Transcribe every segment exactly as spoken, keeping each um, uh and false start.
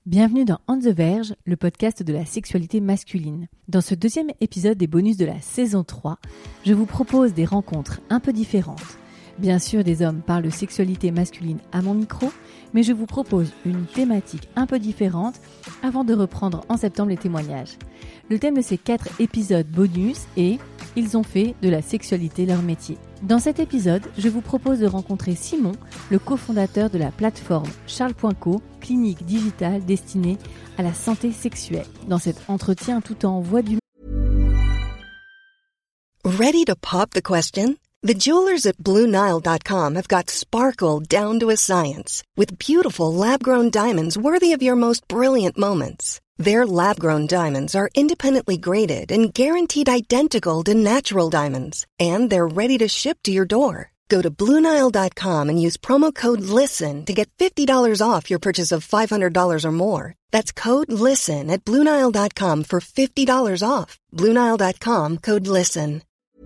Bienvenue dans On the Verge, le podcast de la sexualité masculine. Dans ce deuxième épisode des bonus de la saison trois, je vous propose des rencontres un peu différentes. Bien sûr, des hommes parlent de sexualité masculine à mon micro, mais je vous propose une thématique un peu différente avant de reprendre en septembre les témoignages. Le thème de ces quatre épisodes bonus est « Ils ont fait de la sexualité leur métier ». Dans cet épisode, je vous propose de rencontrer Simon, le cofondateur de la plateforme Charles point co, clinique digitale destinée à la santé sexuelle. Dans cet entretien tout en voix du... Ready to pop the question? The jewelers at Blue Nile dot com have got sparkle down to a science with beautiful lab-grown diamonds worthy of your most brilliant moments. Their lab-grown diamonds are independently graded and guaranteed identical to natural diamonds, and they're ready to ship to your door. Go to Blue Nile dot com and use promo code LISTEN to get fifty dollars off your purchase of five hundred dollars or more. That's code LISTEN at Blue Nile dot com for fifty dollars off. Blue Nile dot com, code LISTEN.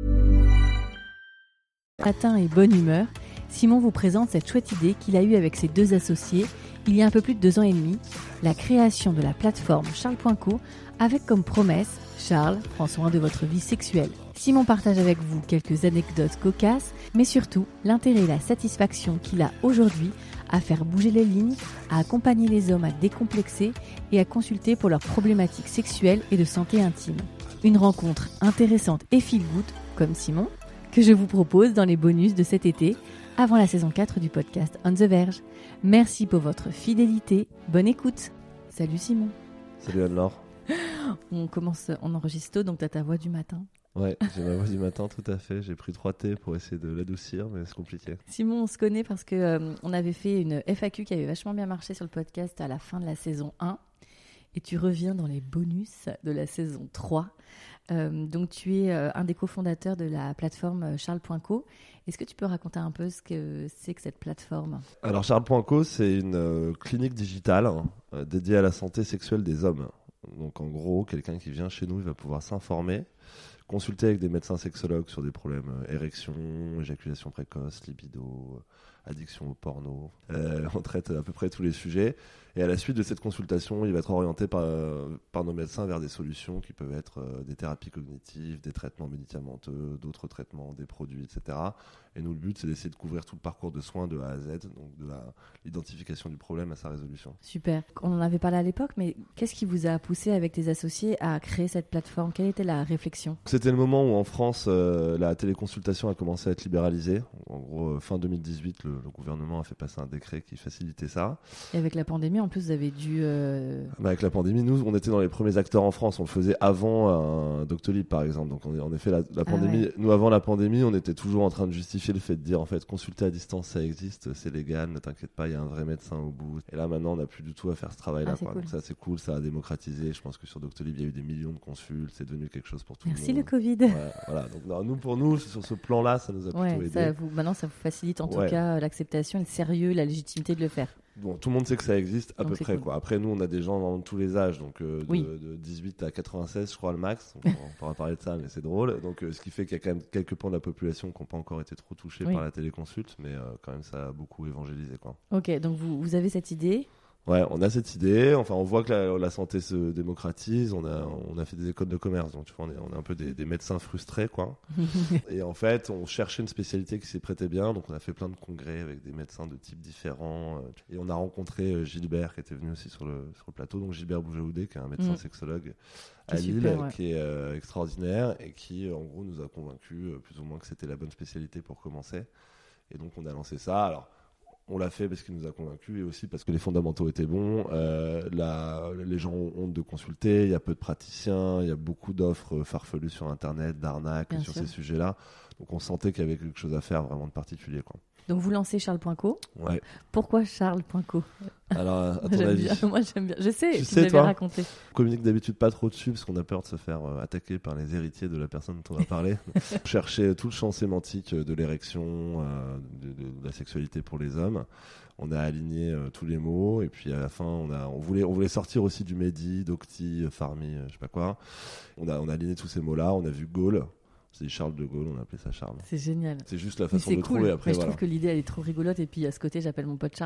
Matin et bonne humeur, Simon vous présente cette chouette idée qu'il a eue avec ses deux associés il y a un peu plus de deux ans et demi, la création de la plateforme Charles point co avec comme promesse « Charles prend soin de votre vie sexuelle ». Simon partage avec vous quelques anecdotes cocasses, mais surtout l'intérêt et la satisfaction qu'il a aujourd'hui à faire bouger les lignes, à accompagner les hommes à décomplexer et à consulter pour leurs problématiques sexuelles et de santé intime. Une rencontre intéressante et feel-good, comme Simon, que je vous propose dans les bonus de cet été, avant la saison quatre du podcast On the Verge. Merci pour votre fidélité. Bonne écoute. Salut Simon. Salut Anne-Laure. On commence, on enregistre tôt, donc tu as ta voix du matin. Ouais, j'ai ma voix du matin, tout à fait. J'ai pris trois thés pour essayer de l'adoucir, mais c'est compliqué. Simon, on se connaît parce que euh, on avait fait une F A Q qui avait vachement bien marché sur le podcast à la fin de la saison un. Et tu reviens dans les bonus de la saison trois. Euh, donc, tu es euh, un des cofondateurs de la plateforme Charles point co. Est-ce que tu peux raconter un peu ce que c'est que cette plateforme ? Alors, Charles point co, c'est une euh, clinique digitale hein, euh, dédiée à la santé sexuelle des hommes. Donc, en gros, quelqu'un qui vient chez nous, il va pouvoir s'informer, consulter avec des médecins sexologues sur des problèmes euh, érection, éjaculation précoce, libido, addiction au porno. Euh, on traite à peu près tous les sujets. Et à la suite de cette consultation, il va être orienté par, par nos médecins vers des solutions qui peuvent être euh, des thérapies cognitives, des traitements médicamenteux, d'autres traitements, des produits, et cetera. Et nous, le but, c'est d'essayer de couvrir tout le parcours de soins de A à Z, donc de la, l'identification du problème à sa résolution. Super. On en avait parlé à l'époque, mais qu'est-ce qui vous a poussé avec tes associés à créer cette plateforme ? Quelle était la réflexion ? C'était le moment où en France, euh, la téléconsultation a commencé à être libéralisée. En gros, fin deux mille dix-huit, le, le gouvernement a fait passer un décret qui facilitait ça. Et avec la pandémie, en plus, vous avez dû... Euh... Bah avec la pandémie, nous, on était dans les premiers acteurs en France. On le faisait avant un Doctolib, par exemple. Donc, on, en effet, la, la pandémie, ah ouais. Nous, avant la pandémie, on était toujours en train de justifier le fait de dire, en fait, consulter à distance, ça existe, c'est légal, ne t'inquiète pas, il y a un vrai médecin au bout. Et là, maintenant, on n'a plus du tout à faire ce travail-là. Ah, quoi. cool. Donc ça, c'est cool, ça a démocratisé. Je pense que sur Doctolib, il y a eu des millions de consultes. C'est devenu quelque chose pour tout Merci le monde. Merci le Covid. Ouais, voilà. Donc, non, nous, pour nous, sur ce plan-là, ça nous a ouais, plutôt ça aidé. vous, maintenant, ça vous facilite en ouais. tout cas l'acceptation, le sérieux, la légitimité de le faire. Bon, tout le monde sait que ça existe à donc peu près. Cool. Quoi. Après, nous, on a des gens dans tous les âges, donc euh, de, oui. de dix-huit à quatre-vingt-seize, je crois, le max. Donc, on pourra parler de ça, mais c'est drôle. Donc, euh, ce qui fait qu'il y a quand même quelques pans de la population qui n'ont pas encore été trop touchés oui. par la téléconsulte, mais euh, quand même, ça a beaucoup évangélisé. Quoi. Ok, donc vous, vous avez cette idée ? Ouais, on a cette idée. Enfin, on voit que la, la santé se démocratise. On a, on a fait des écoles de commerce, donc tu vois, on est, on est un peu des, des médecins frustrés, quoi. Et en fait, on cherchait une spécialité qui s'y prêtait bien, donc on a fait plein de congrès avec des médecins de types différents. Et on a rencontré Gilbert, qui était venu aussi sur le, sur le plateau. Donc Gilbert Boujaoudé, qui est un médecin mmh. sexologue à Lille, super, ouais. qui est euh, extraordinaire et qui, en gros, nous a convaincus euh, plus ou moins que c'était la bonne spécialité pour commencer. Et donc, on a lancé ça. Alors. On l'a fait parce qu'il nous a convaincus et aussi parce que les fondamentaux étaient bons. Euh, la, les gens ont honte de consulter, il y a peu de praticiens, il y a beaucoup d'offres farfelues sur Internet, d'arnaques Bien sur sûr. Ces sujets-là. Donc on sentait qu'il y avait quelque chose à faire vraiment de particulier, quoi. Donc vous lancez Charles point co. Ouais. Pourquoi Charles point co ? Alors, à ton j'aime avis bien. Moi, j'aime bien. Je sais, tu tu sais, m'avais toi raconté. On communique d'habitude pas trop dessus parce qu'on a peur de se faire euh, attaquer par les héritiers de la personne dont on va parler. On cherchait tout le champ sémantique de l'érection, euh, de, de, de la sexualité pour les hommes. On a aligné euh, tous les mots et puis à la fin, on, a, on, voulait, on voulait sortir aussi du Mehdi, Docti, Farmi, euh, je sais pas quoi. On a, on a aligné tous ces mots-là. On a vu Gaulle. C'est Charles de Gaulle, on a appelé ça Charles. C'est génial. C'est juste la façon c'est de cool. trouver après. Mais je voilà. trouve que l'idée elle est trop rigolote et puis à ce côté j'appelle mon pote Charles quoi.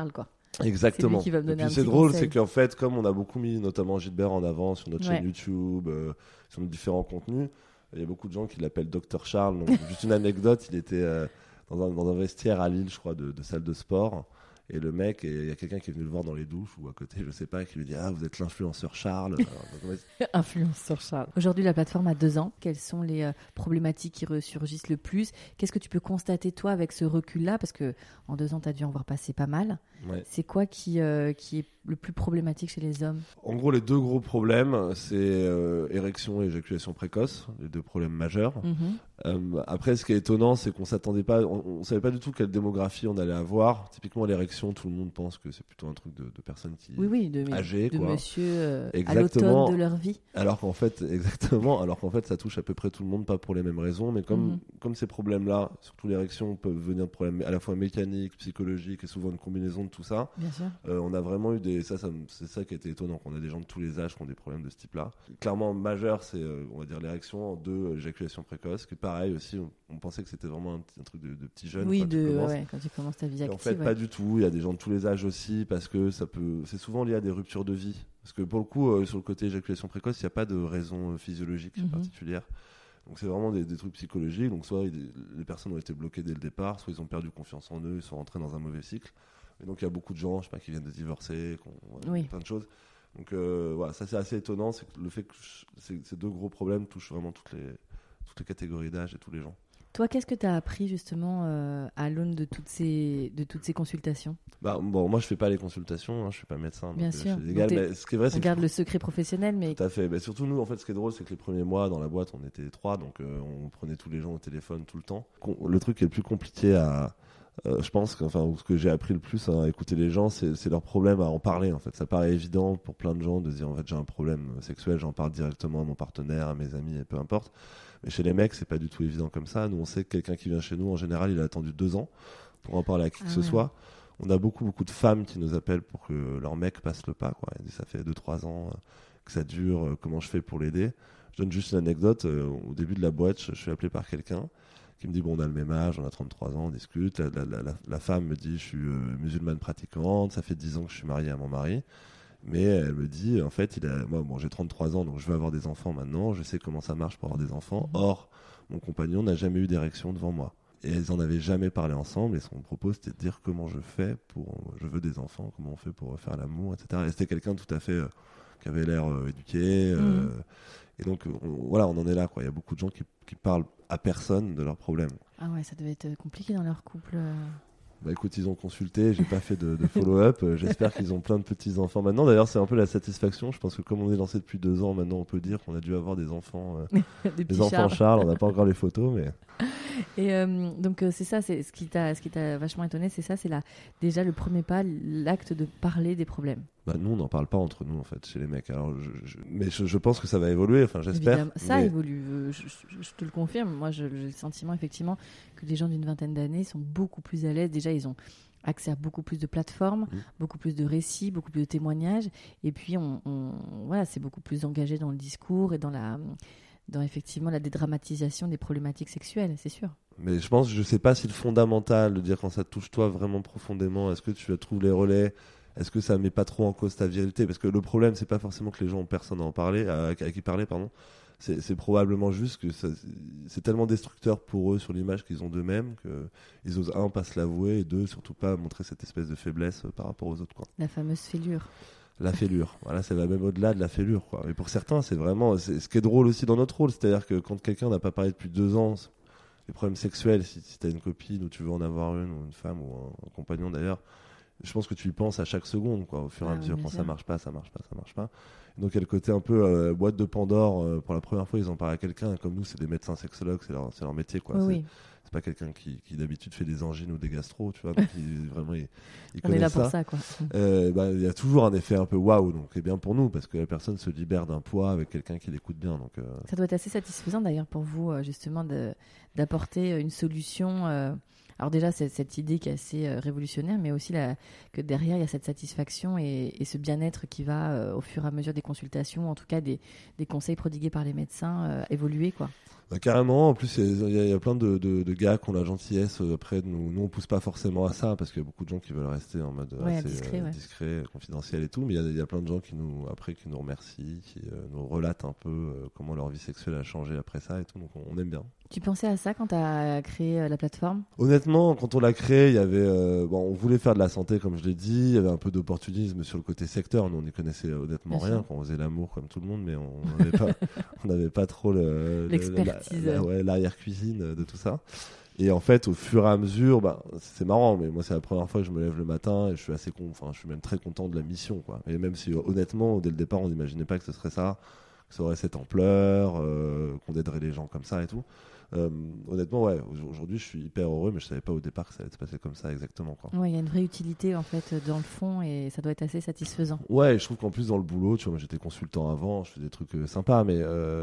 Exactement. C'est lui qui va me et donner puis un c'est petit drôle, conseil. c'est qu'en fait, comme on a beaucoup mis notamment Gilbert en avant sur notre Ouais. chaîne YouTube, euh, sur nos différents contenus, il y a beaucoup de gens qui l'appellent Docteur Charles. Donc, juste une anecdote, il était euh, dans, un, dans un vestiaire à Lille, je crois, de, de salle de sport. Et le mec, il y a quelqu'un qui est venu le voir dans les douches ou à côté, je sais pas, qui lui dit « Ah, vous êtes l'influenceur Charles ». Alors, donc, Influenceur Charles. Aujourd'hui, la plateforme a deux ans. Quelles sont les euh, problématiques qui ressurgissent le plus? Qu'est-ce que tu peux constater, toi, avec ce recul-là? Parce que en deux ans, tu as dû en voir passer pas mal. ouais. C'est quoi qui, euh, qui est le plus problématique chez les hommes? En gros, les deux gros problèmes, c'est euh, érection et éjaculation précoce, les deux problèmes majeurs. Mm-hmm. Euh, après, ce qui est étonnant, c'est qu'on s'attendait pas, on, on savait pas du tout quelle démographie on allait avoir. Typiquement, l'érection, tout le monde pense que c'est plutôt un truc de, de personnes qui Oui, oui, de, âgées, de quoi. monsieur euh, à Exactement. l'automne de leur vie. Alors qu'en fait, exactement, alors qu'en fait, ça touche à peu près tout le monde, pas pour les mêmes raisons, mais comme Mhm. comme ces problèmes-là, surtout l'érection, peuvent venir de problèmes à la fois mécaniques, psychologiques et souvent une combinaison de tout ça. Bien sûr. Euh, on a vraiment eu des, ça, ça me- c'est ça qui a été étonnant, qu'on a des gens de tous les âges qui ont des problèmes de ce type-là. Clairement majeur, c'est euh, on va dire l'érection, en deux, euh, l'éjaculation précoce, que pareil aussi, on, on pensait que c'était vraiment un, petit- un truc de, de petit jeune. Oui, quand tu de, commences. ouais, quand tu commences ta vie Et active. en fait, ouais. pas du tout. Il y a des gens de tous les âges aussi, parce que ça peut. C'est souvent lié à des ruptures de vie. Parce que pour le coup, euh, sur le côté éjaculation précoce, il n'y a pas de raison euh, physiologique Mhm. particulière. Donc c'est vraiment des, des trucs psychologiques. Donc soit il- les personnes ont été bloquées dès le départ, soit ils ont perdu confiance en eux, ils sont rentrés dans un mauvais cycle. Et donc il y a beaucoup de gens, je sais pas, qui viennent de divorcer, qui ont Oui. plein de choses. Donc euh, voilà, ça c'est assez étonnant, c'est que le fait que je- ces, ces deux gros problèmes touchent vraiment toutes les toutes les catégories d'âge et tous les gens. Toi, qu'est-ce que tu as appris justement euh, à l'aune de toutes ces, de toutes ces consultations? Bah bon, moi je fais pas les consultations, hein, je suis pas médecin, donc Bien euh, sûr. je suis légal, Donc t'es- mais ce qui est vrai, On c'est que garde le secret professionnel, mais tout à fait. Bah, surtout nous, en fait, ce qui est drôle, c'est que les premiers mois dans la boîte, on était trois, donc euh, on prenait tous les gens au téléphone tout le temps. Con- Le truc qui est le plus compliqué à, euh, je pense, qu'enfin, ou ce que j'ai appris le plus à écouter les gens, c'est, c'est leur problème à en parler. En fait, ça paraît évident pour plein de gens de se dire, en fait, j'ai un problème sexuel, j'en parle directement à mon partenaire, à mes amis, et peu importe. Mais chez les mecs, c'est pas du tout évident comme ça. Nous, on sait que quelqu'un qui vient chez nous, en général, il a attendu deux ans pour en parler à qui Ah que ce ouais. soit. On a beaucoup, beaucoup de femmes qui nous appellent pour que leur mec passe le pas, quoi. Ils disent, ça fait deux trois ans euh, que ça dure, euh, comment je fais pour l'aider? Je donne juste une anecdote. euh, au début de la boîte, je, je suis appelé par quelqu'un qui me dit, bon, on a le même âge, on a trente-trois ans, on discute. La, la, la, la, la femme me dit, je suis euh, musulmane pratiquante, ça fait dix ans que je suis mariée à mon mari. Mais elle me dit, en fait, il a, moi, bon, j'ai trente-trois ans, donc je veux avoir des enfants maintenant, je sais comment ça marche pour avoir des enfants. Or, mon compagnon n'a jamais eu d'érection devant moi. Et elles en avaient jamais parlé ensemble, et son propos c'était de dire comment je fais pour, je veux des enfants, comment on fait pour faire l'amour, et cetera. Et c'était quelqu'un tout à fait euh, qui avait l'air euh, éduqué. euh, Mhm. Et donc, on, voilà, on en est là, quoi. Il y a beaucoup de gens qui, qui parlent à personne de leurs problèmes. ah ouais, ça devait être compliqué dans leur couple. euh. Bah écoute, ils ont consulté, j'ai pas fait de, de follow-up. Euh, J'espère qu'ils ont plein de petits enfants maintenant. D'ailleurs, c'est un peu la satisfaction. Je pense que comme on est lancé depuis deux ans, maintenant on peut dire qu'on a dû avoir des enfants, euh, Des des petits enfants Charles. Charles. On n'a pas encore les photos, mais Et euh, donc euh, c'est ça, c'est ce qui t'a, ce qui t'a vachement étonné, c'est ça, c'est la, déjà le premier pas, l'acte de parler des problèmes. bah, nous on n'en parle pas entre nous en fait chez les mecs. Alors, je, je- mais je, je pense que ça va évoluer. Enfin, j'espère. Évidemment, ça mais- évolue. euh, Je, je- je te le confirme. Moi, je- j'ai le sentiment effectivement que les gens d'une vingtaine d'années sont beaucoup plus à l'aise. Déjà, ils ont accès à beaucoup plus de plateformes, Mmh. beaucoup plus de récits, beaucoup plus de témoignages. Et puis, on, on- voilà, c'est beaucoup plus engagé dans le discours et dans la, dans effectivement la dédramatisation des problématiques sexuelles, c'est sûr. Mais je pense, je sais pas si le fondamental, de dire quand ça te touche toi vraiment profondément, est-ce que tu trouves les relais, est-ce que ça met pas trop en cause ta virilité? Parce que le problème, c'est pas forcément que les gens ont personne à en parler, à, à qui parler, pardon. C'est, c'est probablement juste que ça- c'est tellement destructeur pour eux sur l'image qu'ils ont d'eux-mêmes que ils osent un pas se l'avouer et deux surtout pas montrer cette espèce de faiblesse euh, par rapport aux autres, quoi. La fameuse fêlure. La fêlure, voilà, ça va même au-delà de la fêlure, quoi. Et pour certains, c'est vraiment, c'est ce qui est drôle aussi dans notre rôle, c'est-à-dire que quand quelqu'un n'a pas parlé depuis deux ans, les problèmes sexuels, si, si t'as une copine ou tu veux en avoir une, ou une femme ou un, un compagnon d'ailleurs, je pense que tu y penses à chaque seconde, quoi, au fur et Ah à oui, mesure, bien quand sûr. ça marche pas, ça marche pas, ça marche pas. Et donc il y a le côté un peu euh, boîte de Pandore, euh, pour la première fois ils en parlent à quelqu'un, et comme nous c'est des médecins sexologues, c'est leur, c'est leur métier, quoi. Oui, c'est, oui. c'est pas quelqu'un qui, qui d'habitude fait des angines ou des gastro, tu vois, donc il, vraiment il, il On est connaît là ça. pour ça, quoi. Euh, bah, il y a toujours un effet un peu waouh, donc c'est bien pour nous parce que la personne se libère d'un poids avec quelqu'un qui l'écoute bien. Donc, euh, Ça doit être assez satisfaisant d'ailleurs pour vous, euh, justement, de, d'apporter une solution euh, Alors déjà, c'est cette idée qui est assez euh, révolutionnaire, mais aussi la, que derrière, il y a cette satisfaction et, et ce bien-être qui va, euh, au fur et à mesure des consultations, en tout cas des, des conseils prodigués par les médecins, euh, évoluer, quoi. Bah, carrément, en plus il y, y, y a plein de, de, de gars qui ont la gentillesse euh, après de nous, nous on pousse pas forcément à ça parce qu'il y a beaucoup de gens qui veulent rester en mode ouais, assez discret, euh, ouais. discret, confidentiel et tout, mais il y, y a plein de gens qui nous après qui nous remercient, qui euh, nous relatent un peu euh, comment leur vie sexuelle a changé après ça et tout, donc on, on aime bien. Tu pensais à ça quand tu as créé euh, la plateforme ? Honnêtement, quand on l'a créé, il y avait, euh, bon, on voulait faire de la santé comme je l'ai dit, il y avait un peu d'opportunisme sur le côté secteur. Nous, on n'y connaissait honnêtement Bien rien. sûr. Quand on faisait l'amour comme tout le monde, mais on n'avait pas, on n'avait pas trop le, l'expertise, le, la, la, ouais, l'arrière-cuisine de tout ça. Et en fait, au fur et à mesure, bah, c'est marrant, mais moi, c'est la première fois que je me lève le matin et je suis assez con, enfin, je suis même très content de la mission, quoi. Et même si, honnêtement, dès le départ, on n'imaginait pas que ce serait ça, que ça aurait cette ampleur, euh, qu'on aiderait les gens comme ça et tout. Euh, honnêtement, ouais, aujourd'hui je suis hyper heureux, mais je savais pas au départ que ça allait se passer comme ça exactement, quoi. Ouais, il y a une vraie utilité en fait dans le fond et ça doit être assez satisfaisant. Ouais, et je trouve qu'en plus dans le boulot, tu vois, moi j'étais consultant avant, je faisais des trucs euh, sympas, mais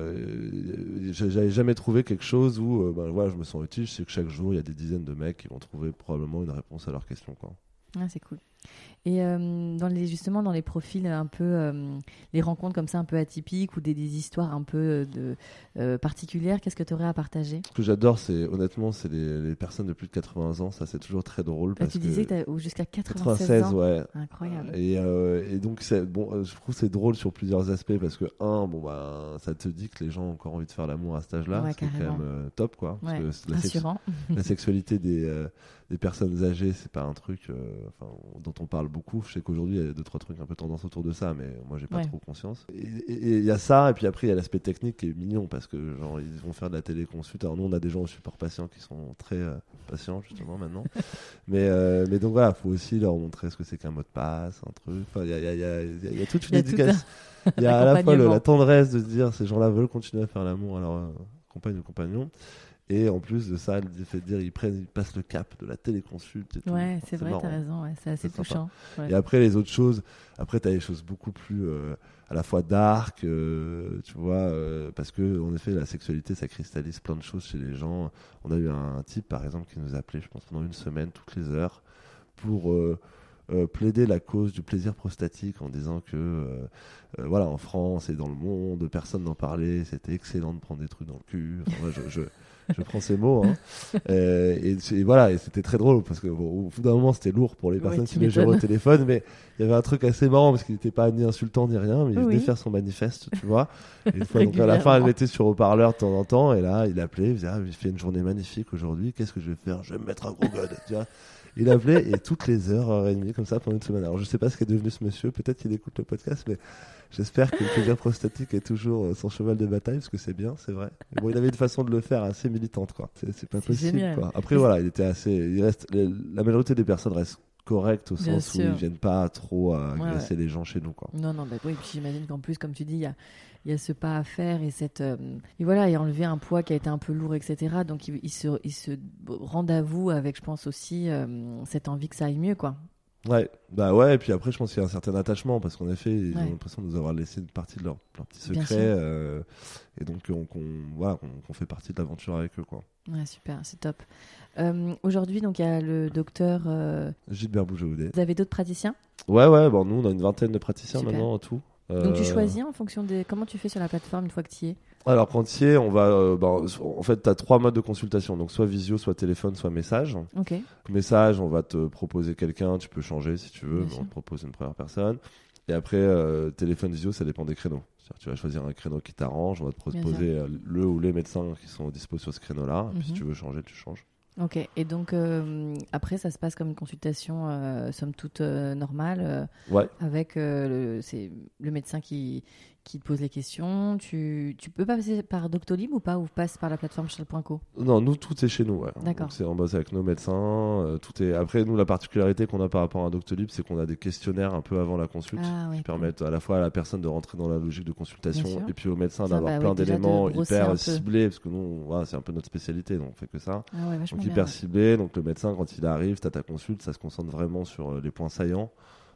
euh, j'avais jamais trouvé quelque chose où euh, ben, voilà, je me sens utile. Je sais que chaque jour il y a des dizaines de mecs qui vont trouver probablement une réponse à leurs questions, quoi. Ah, c'est cool. Et euh, dans les, justement dans les profils un peu, euh, les rencontres comme ça un peu atypiques ou des, des histoires un peu de, euh, particulières, qu'est-ce que tu aurais à partager ? Ce que j'adore, c'est honnêtement, c'est les, les personnes de plus de quatre-vingts ans. Ça, c'est toujours très drôle. Bah, Parce tu que disais que tu as jusqu'à quatre-vingt-seize quatre-vingt-seize, ans. ouais. Incroyable. Et, euh, et donc, c'est, bon, je trouve que c'est drôle sur plusieurs aspects parce que, un, bon, bah, ça te dit que les gens ont encore envie de faire l'amour à cet âge-là. Ouais, c'est quand même euh, top, quoi. Parce ouais, que la, sex- la sexualité des, euh, des personnes âgées, c'est pas un truc euh, dont on parle beaucoup. Je sais qu'aujourd'hui, il y a deux, trois trucs un peu tendance autour de ça, mais moi, j'ai pas ouais. trop conscience. Et il y a ça, et puis après, il y a l'aspect technique qui est mignon parce que, genre, ils vont faire de la téléconsulte. Alors, nous, on a des gens au support patient qui sont très euh, patients, justement, maintenant. mais, euh, mais donc, voilà, il faut aussi leur montrer ce que c'est qu'un mot de passe, un truc. Enfin, il y a, y, a, y, a, y a toute une éducation. Il y a à la fois le, la tendresse de se dire ces gens-là veulent continuer à faire l'amour à leur euh, compagne ou compagnon. Et en plus de ça, le fait de dire ils prennent, ils passent le cap de la téléconsulte et tout. Ouais, c'est, c'est vrai, marrant. t'as raison, ouais, c'est assez c'est touchant. Ouais. Et après les autres choses, après t'as des choses beaucoup plus euh, à la fois dark, euh, tu vois, euh, parce que en effet la sexualité ça cristallise plein de choses chez les gens. On a eu un, un type par exemple qui nous appelait, je pense pendant une semaine toutes les heures pour euh, Euh, plaider la cause du plaisir prostatique en disant que euh, euh, voilà, en France et dans le monde personne n'en parlait, c'était excellent de prendre des trucs dans le cul. Enfin, moi, je, je, je prends ces mots hein. euh, et, et voilà, et c'était très drôle parce que bon, au bout d'un moment c'était lourd pour les personnes oui, qui les géraient au téléphone, mais il y avait un truc assez marrant parce qu'il n'était pas ni insultant ni rien, mais il oui. venait faire son manifeste, tu vois. Et une fois, donc à la fin elle mettait sur haut-parleur de temps en temps et là il appelait, il faisait ah, j'ai fait une journée magnifique aujourd'hui, qu'est-ce que je vais faire, je vais me mettre un gros god, tu vois. Il appelait et toutes les heures, heure et demie, comme ça pendant une semaine. Alors je sais pas ce qu'est devenu ce monsieur, peut-être qu'il écoute le podcast, mais j'espère que le plaisir prostatique est toujours son cheval de bataille, parce que c'est bien, c'est vrai. Mais bon, il avait une façon de le faire assez militante, quoi. C'est, c'est pas c'est possible, génial. Quoi. Après voilà, il était assez, il reste, les, la majorité des personnes restent correctes au bien sens sûr. Où ils viennent pas trop à agresser ouais, ouais. les gens chez nous, quoi. Non, non, bah oui, puis j'imagine qu'en plus, comme tu dis, il y a il y a ce pas à faire et cette euh, et voilà, et enlever un poids qui a été un peu lourd, et cetera. Donc ils il se ils se rendent à vous avec, je pense aussi euh, cette envie que ça aille mieux, quoi. Ouais, bah ouais, et puis après je pense qu'il y a un certain attachement parce qu'en effet ils ouais. ont l'impression de nous avoir laissé une partie de leur, leur petit secret euh, et donc on, qu'on voilà qu'on, qu'on fait partie de l'aventure avec eux, quoi. Ouais, super, c'est top. Euh, aujourd'hui donc il y a le docteur euh... Gilbert Bougeaudet. Vous avez d'autres praticiens ? Ouais ouais, bon nous on a une vingtaine de praticiens super. Maintenant en tout. Donc tu choisis en fonction des... Comment tu fais sur la plateforme une fois que tu y es ? Alors quand tu y es, on va, euh, bah, en fait tu as trois modes de consultation, donc soit visio, soit téléphone, soit message. Ok. Message, on va te proposer quelqu'un, tu peux changer si tu veux, mais on te propose une première personne. Et après euh, téléphone, visio, ça dépend des créneaux. C'est-à-dire, tu vas choisir un créneau qui t'arrange, on va te proposer le ou les médecins qui sont dispo sur ce créneau-là, et puis mm-hmm. si tu veux changer, tu changes. Ok, et donc euh, après ça se passe comme une consultation euh, somme toute euh, normale euh, ouais. avec euh, le, c'est le médecin qui, qui te pose les questions. Tu, tu peux passer par Doctolib ou pas, ou passe par la plateforme charles point co ? Non, nous tout est chez nous. Ouais. D'accord. Donc, c'est, on bosse avec nos médecins. Euh, tout est... Après, nous la particularité qu'on a par rapport à Doctolib, c'est qu'on a des questionnaires un peu avant la consulte ah, ouais, qui cool. permettent à la fois à la personne de rentrer dans la logique de consultation et puis au médecin ça, d'avoir bah, plein oui, d'éléments de hyper ciblés parce que nous, voilà, c'est un peu notre spécialité, donc on fait que ça. Ah ouais, donc bien, hyper ouais. ciblé. Donc le médecin, quand il arrive, t'as ta consulte, ça se concentre vraiment sur les points saillants.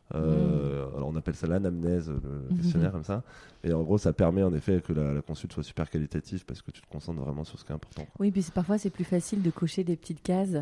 Euh, mmh. Alors on appelle ça l'anamnèse, le questionnaire mmh. comme ça. Et en gros, ça permet en effet que la, la consulte soit super qualitative parce que tu te concentres vraiment sur ce qui est important, quoi. Oui, puis c'est, parfois c'est plus facile de cocher des petites cases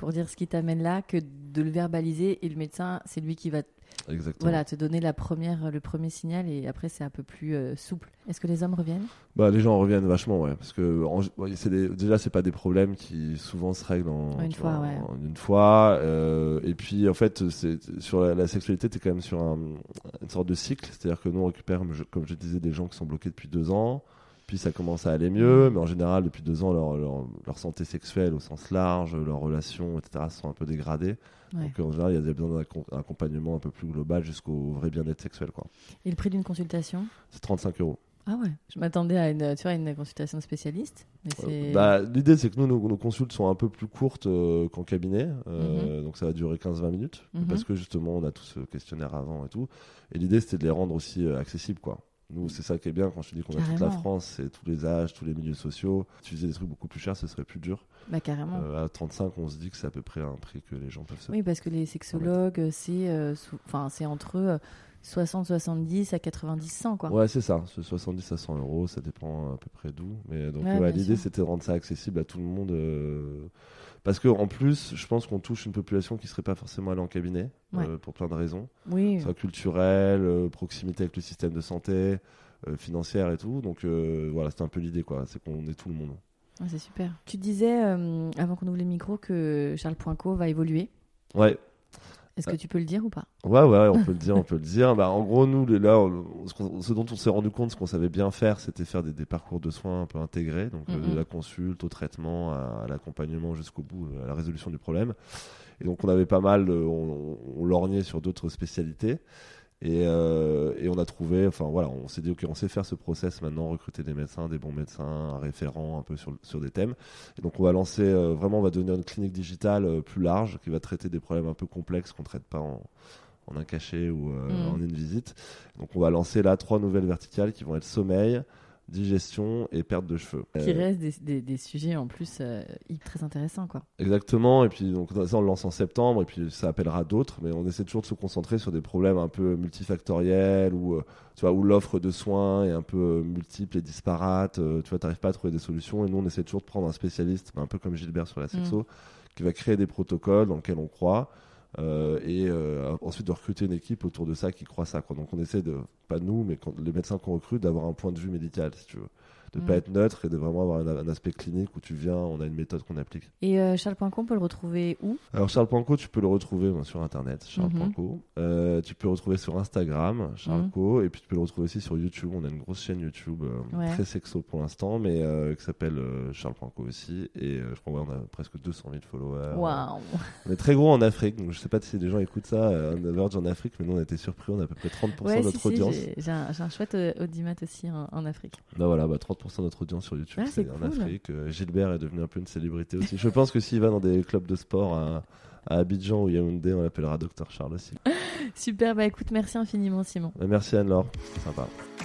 pour dire ce qui t'amène là que de le verbaliser et le médecin, c'est lui qui va Exactement. Voilà, te donner la première, le premier signal et après c'est un peu plus euh, souple. Est-ce que les hommes reviennent ? Bah, les gens reviennent vachement, ouais, parce que en, c'est des, déjà c'est pas des problèmes qui souvent se règlent en une fois, vois, ouais. en une fois. Euh, et puis en fait, c'est, sur la, la sexualité, t'es quand même sur un, une sorte de cycle, c'est-à-dire que nous on récupère, comme je, comme je disais, des gens qui sont bloqués depuis deux ans. Puis ça commence à aller mieux, mais en général, depuis deux ans, leur, leur, leur santé sexuelle au sens large, leurs relations, et cetera, sont un peu dégradées. Ouais. Donc en général, il y a besoin d'un accompagnement un peu plus global jusqu'au vrai bien-être sexuel, quoi. Et le prix d'une consultation ? C'est trente-cinq euros. Ah ouais, je m'attendais à une, tu vois, une consultation spécialiste. Mais c'est... Euh, bah, l'idée, c'est que nous, nos, nos consultes sont un peu plus courtes euh, qu'en cabinet. Euh, mm-hmm. Donc ça va durer quinze à vingt minutes. Mm-hmm. Parce que justement, on a tout ce questionnaire avant et tout. Et l'idée, c'était de les rendre aussi euh, accessibles, quoi. Nous, c'est ça qui est bien quand je te dis qu'on carrément. A toute la France, c'est tous les âges, tous les milieux sociaux. Si tu faisais des trucs beaucoup plus chers, ce serait plus dur. Bah, carrément. Euh, à trente-cinq, on se dit que c'est à peu près un prix que les gens peuvent se Oui, parce que les sexologues, c'est, euh, sous... enfin, c'est entre euh, soixante, soixante-dix à quatre-vingt-dix, cent, quoi. Ouais, c'est ça. C'est soixante-dix à cent euros, ça dépend à peu près d'où. Mais donc, ouais, ouais, l'idée, sûr. c'était de rendre ça accessible à tout le monde. Euh... Parce qu'en plus, je pense qu'on touche une population qui ne serait pas forcément allée en cabinet, ouais. euh, pour plein de raisons. Oui. Soit culturelle, euh, proximité avec le système de santé, euh, financière et tout. Donc, euh, voilà, c'était un peu l'idée, quoi. C'est qu'on est tout le monde. Ouais, c'est super. Tu disais, euh, avant qu'on ouvre les micros, que Charles Poinco va évoluer. Ouais. Est-ce que tu peux le dire ou pas ? Ouais, ouais, on peut le dire, on peut le dire. Bah, en gros, nous, là, on, ce, ce dont on s'est rendu compte, ce qu'on savait bien faire, c'était faire des, des parcours de soins un peu intégrés, donc mm-hmm. euh, de la consulte au traitement, à, à l'accompagnement jusqu'au bout, à la résolution du problème. Et donc, on avait pas mal, on, on lorgnait sur d'autres spécialités. Et, euh, et on a trouvé, enfin voilà, on s'est dit ok, on sait faire ce process maintenant, recruter des médecins, des bons médecins, un référent un peu sur, sur des thèmes. Et donc on va lancer, euh, vraiment, on va devenir une clinique digitale euh, plus large qui va traiter des problèmes un peu complexes qu'on ne traite pas en, en un cachet ou euh, mmh. en une visite. Donc on va lancer là trois nouvelles verticales qui vont être sommeil, digestion et perte de cheveux. Qui euh... restent des, des, des sujets en plus euh, très intéressants, quoi. Exactement, et puis donc ça on le lance en septembre et puis ça appellera d'autres, mais on essaie toujours de se concentrer sur des problèmes un peu multifactoriels où, euh, tu vois, où l'offre de soins est un peu multiple et disparate, euh, tu vois, t'arrives pas à trouver des solutions et nous on essaie toujours de prendre un spécialiste, un peu comme Gilbert sur la sexo, mmh. qui va créer des protocoles dans lesquels on croit. Euh, et euh, ensuite de recruter une équipe autour de ça qui croit ça, quoi. Donc on essaie de, pas nous mais quand, les médecins qu'on recrute, d'avoir un point de vue médical, si tu veux, de ne mmh. pas être neutre et de vraiment avoir un, un aspect clinique où tu viens, on a une méthode qu'on applique. Et euh, Charles Poinco, on peut le retrouver où ? Alors Charles Poinco, tu peux le retrouver bon, sur internet, Charles mmh. Poinco. Euh, tu peux le retrouver sur Instagram, Charles mmh. Co, et puis tu peux le retrouver aussi sur YouTube. On a une grosse chaîne YouTube euh, ouais. très sexo pour l'instant, mais euh, qui s'appelle euh, Charles Poinco aussi. Et euh, je crois qu'on ouais, a presque deux cent mille followers. Waouh. On est très gros en Afrique, donc je sais pas si les gens écoutent ça, euh, on Verge en Afrique, mais nous on a été surpris, on a à peu près trente pour cent ouais, de notre si, audience. Si, j'ai, j'ai, un, j'ai un chouette audimat aussi en, en Afrique. Bah voilà, bah trente pour cent de notre audience sur YouTube, ah, c'est, c'est en cool. Afrique. Euh, Gilbert est devenu un peu une célébrité aussi. Je pense que s'il va dans des clubs de sport à, à Abidjan ou Yaoundé, on l'appellera Docteur Charles aussi. Super, bah écoute, merci infiniment Simon. Bah, merci Anne-Laure, c'est sympa.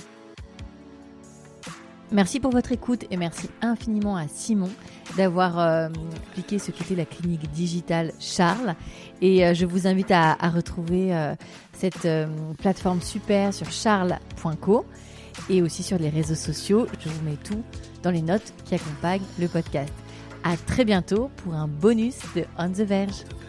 Merci pour votre écoute et merci infiniment à Simon d'avoir euh, expliqué ce qu'était la clinique digitale Charles. Et euh, je vous invite à, à retrouver euh, cette euh, plateforme super sur charles point co et aussi sur les réseaux sociaux. Je vous mets tout dans les notes qui accompagnent le podcast. À très bientôt pour un bonus de On the Verge.